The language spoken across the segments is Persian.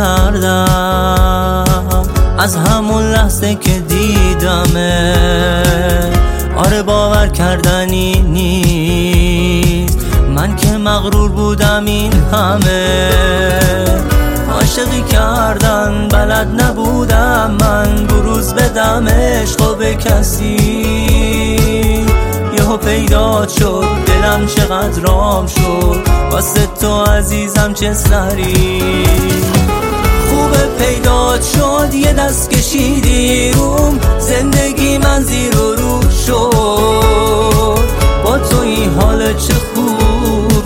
کردم از همون لحظه که دیدمه. آره باور کردنی نیست، من که مغرور بودم این همه. عاشقی کردن بلد نبودم من، بروز بدم عشق به کسی. یهو پیدا شد دلم چقدر رام شد، واسه تو عزیزم چه سری. خوبه پیدا شد یه دست کشیدی روم، زندگی من زیر و رو شد. با تو این حال چه خوب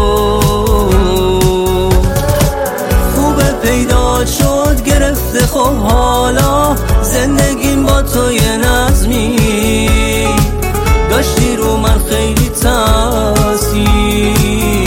شد. خوبه پیدا شد گرفته خب حالا زندگیم با تو یه نظمی. داشتی رو من خیلی تاثیر.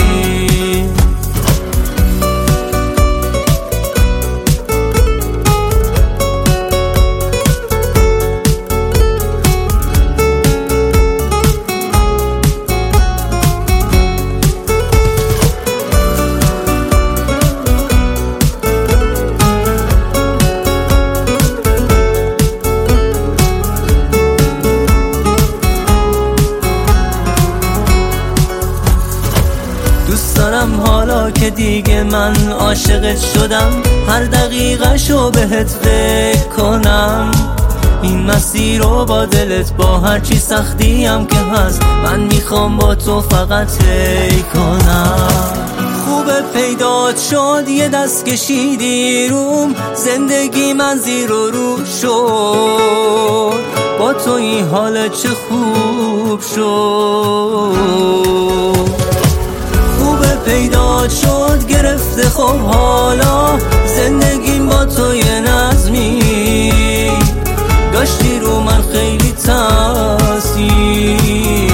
دوست دارم حالا که دیگه من عاشقت شدم، هر دقیقه شو بهت فکر کنم. این مسیر رو با دلت با هرچی سختی هم که هست، من میخوام با تو فقط طی کنم. خوبه پیدا شد یه دست کشیدی روم، زندگی من زیر و رو شد. با تو این حال چه خوب شد. پیدا شد گرفته خب حالا زندگیم با تو یه نظمی. داشتی رو من خیلی تاثیر.